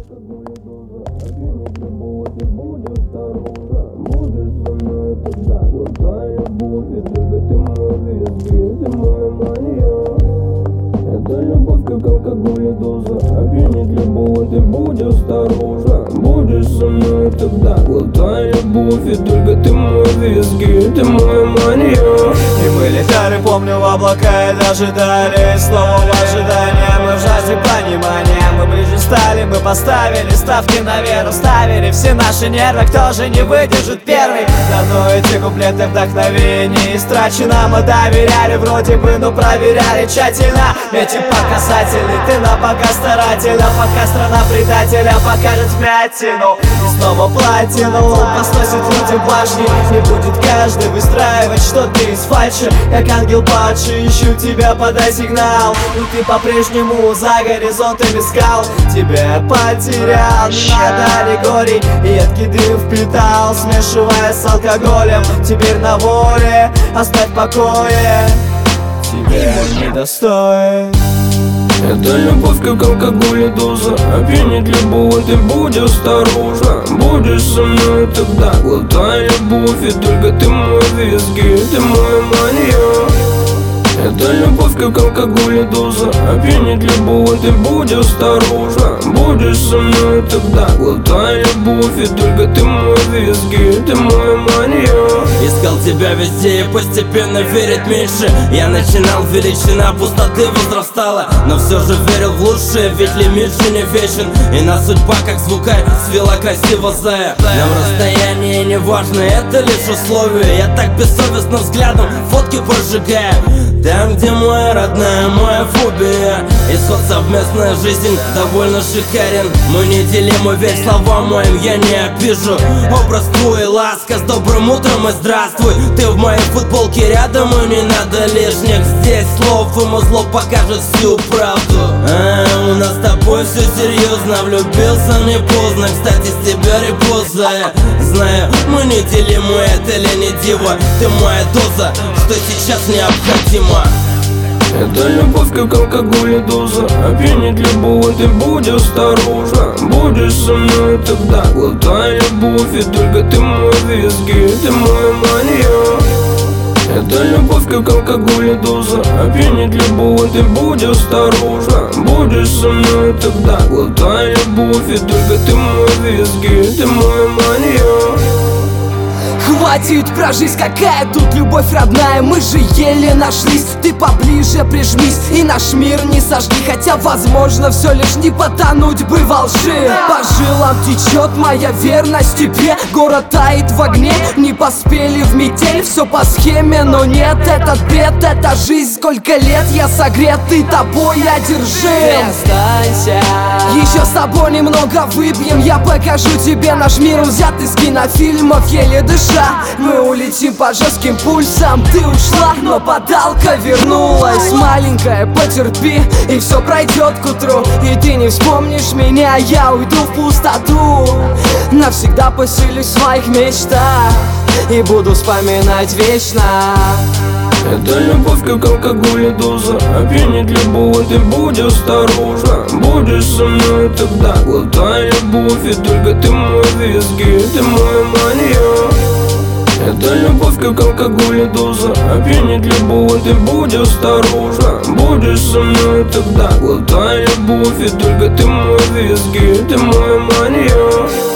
алкоголь и доза опьянит любого, ты будешь осторожна. Будешь со мной тогда глотая любовь, и только ты мой виски, ты моя мания. Это любовь как алкоголь и доза опьянит любого, ты будешь осторожна. Будешь со мной тогда глотая любовь, и только ты мой виски, ты моя мания. И мы летали, помню, в облака и дожидались снова в ожидании. Мы в жажде понимания, мы ближе стали, мы поставили ставки на веру, ставили все наши нервы, кто же не выдержит первый. Давно эти куплеты вдохновения истрачено, мы доверяли вроде бы, но проверяли тщательно. Эти показатели, ты на показ старателя, пока страна предателя покажет вмятину. И снова платину посносит люди башни, не будет каждый выстраивать что-то из фальши. Как ангел падший, ищу тебя, подай сигнал. Но ты по-прежнему за горизонтами скал. Тебя потерял, не надо аллегорий, и едкий дым впитал, смешивая с алкоголем. Теперь на воле, оставь в покое, тебе недостоин. Это любовь как алкоголь и доза опьянит любого, ты будешь осторожна. Будешь со мной тогда глотая любовь, и только ты мой виски, ты моя мания. Это любовь как алкоголь и доза опьянит любого, ты будешь осторожна. Будешь со мной тогда глотая любовь, и только ты мой виски, ты моя мания. Искал тебя везде и постепенно верить меньше. Я начинал, величина пустоты возрастала, но все же верил в лучшее, ведь лимит же не вечен. И на судьба, как звукарь, свела красиво зая. Нам расстояние не важно, это лишь условие. Я так бессовестно взглядом фотки прожигаю. Там, где моя родная, моя фобия. Исход совместная жизнь довольно шикарен. Мы неделимы, ведь словам моим я не обижу. Образ твой, ласка, с добрым утром и здравствуй. Ты в моей футболке рядом, и не надо лишних здесь слов. Ему зло покажет всю правду. У нас с тобой все серьезно, влюбился не поздно. Кстати, с тебя репост, знаю, мы неделимы, это ли не диво. Ты моя доза, что сейчас необходимо. Это любовь как алкоголь и доза опьянит любого, ты будешь осторожна. Будешь со мной тогда глотая любовь, и только ты мой виски, ты моя мания. Это любовь как алкоголь и доза опьянит любого, ты будешь осторожна. Будешь со мной тогда глотая любовь, и только ты мой виски, ты моя мания. Хватит про жизнь, какая тут любовь родная. Мы же еле нашлись, ты поближе прижмись и наш мир не сожги. Хотя возможно все лишь не потонуть бы во лжи. По жилам течет моя верность тебе. Город тает в огне, не поспели в метель. Все по схеме, но нет, этот бред, это жизнь. Сколько лет я согрет, ты тобой одержим. Останься, еще с тобой немного выпьем, я покажу тебе наш мир, взят из кинофильмов, еле дыша. Мы улетим по жестким пульсам, ты ушла, но подалка вернулась. Маленькая, потерпи, и все пройдет к утру. И ты не вспомнишь меня, я уйду в пустоту. Навсегда поселюсь в своих мечтах и буду вспоминать вечно. Это любовь как алкоголь и доза опьянит любого, ты будешь осторожна. Будешь со мной тогда глотая любовь, и только ты мой виски, ты моя мания. Это любовь как алкоголь и доза опьянит любого, ты будешь осторожна. Будешь со мной тогда глотая любовь, и только ты мой виски, ты моя мания.